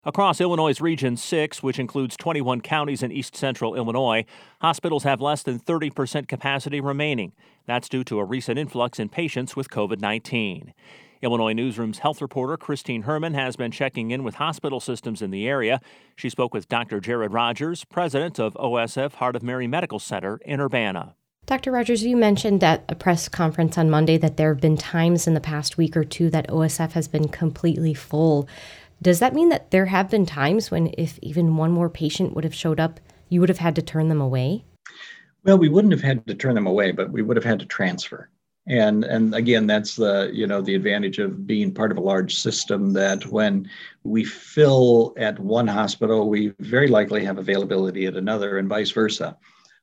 Across Illinois' Region 6, which includes 21 counties in east central Illinois, hospitals have less than 30% capacity remaining. That's due to a recent influx in patients with COVID-19. Illinois Newsroom's health reporter Christine Herman has been checking in with hospital systems in the area. She spoke with Dr. Jared Rogers, president of OSF Heart of Mary Medical Center in Urbana. Dr. Rogers, you mentioned at a press conference on Monday that there have been times in the past week or two that OSF has been completely full. Does that mean that there have been times when if even one more patient would have showed up, you would have had to turn them away? Well, we wouldn't have had to turn them away, but we would have had to transfer. And again, that's the advantage of being part of a large system, that when we fill at one hospital, we very likely have availability at another and vice versa.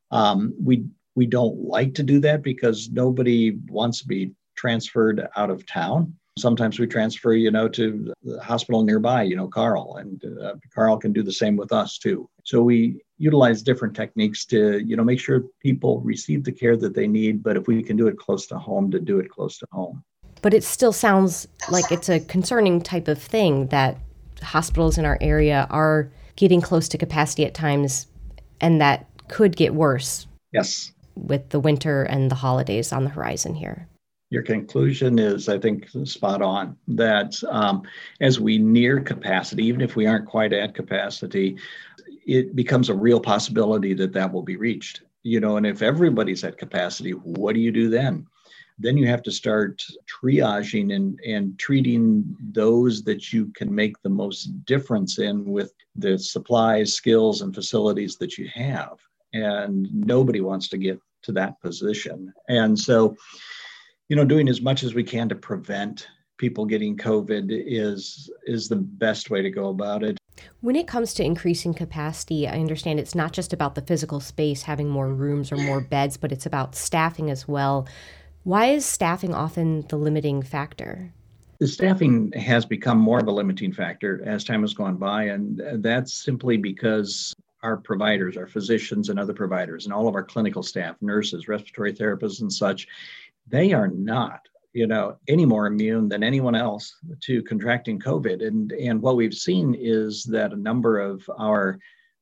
We don't like to do that because nobody wants to be transferred out of town. Sometimes we transfer, to the hospital nearby, Carl, and Carl can do the same with us too. So we utilize different techniques to, make sure people receive the care that they need. But if we can do it close to home, to do it close to home. But it still sounds like it's a concerning type of thing that hospitals in our area are getting close to capacity at times, and that could get worse. Yes. With the winter and the holidays on the horizon here. Your conclusion is, I think, spot on, that as we near capacity, even if we aren't quite at capacity, it becomes a real possibility that will be reached. And if everybody's at capacity, what do you do then? Then you have to start triaging and treating those that you can make the most difference in with the supplies, skills, and facilities that you have. And nobody wants to get to that position. And so, doing as much as we can to prevent people getting COVID is the best way to go about it. When it comes to increasing capacity, I understand it's not just about the physical space, having more rooms or more beds, but it's about staffing as well. Why is staffing often the limiting factor? The staffing has become more of a limiting factor as time has gone by, and that's simply because our providers, our physicians and other providers, and all of our clinical staff, nurses, respiratory therapists and such, they are not, any more immune than anyone else to contracting COVID. And what we've seen is that a number of our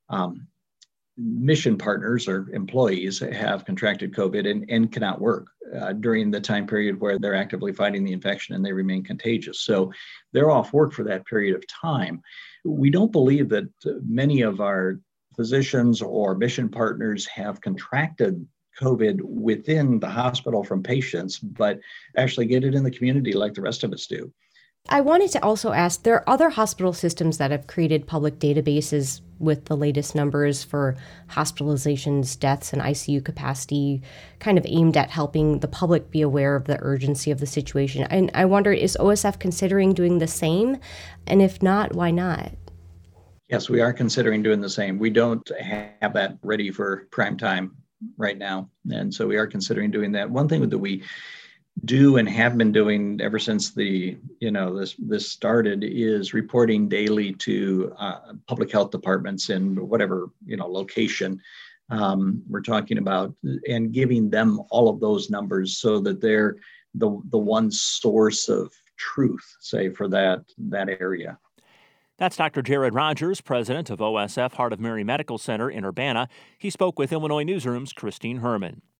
mission partners or employees have contracted COVID and cannot work during the time period where they're actively fighting the infection and they remain contagious. So they're off work for that period of time. We don't believe that many of our physicians or mission partners have contracted COVID within the hospital from patients, but actually get it in the community like the rest of us do. I wanted to also ask, there are other hospital systems that have created public databases with the latest numbers for hospitalizations, deaths, and ICU capacity, kind of aimed at helping the public be aware of the urgency of the situation. And I wonder, is OSF considering doing the same? And if not, why not? Yes, we are considering doing the same. We don't have that ready for prime time right now. And so we are considering doing that. One thing that we do and have been doing ever since this started is reporting daily to public health departments in whatever location we're talking about, and giving them all of those numbers so that they're the one source of truth, say, for that area. That's Dr. Jared Rogers, president of OSF Heart of Mary Medical Center in Urbana. He spoke with Illinois Newsroom's Christine Herman.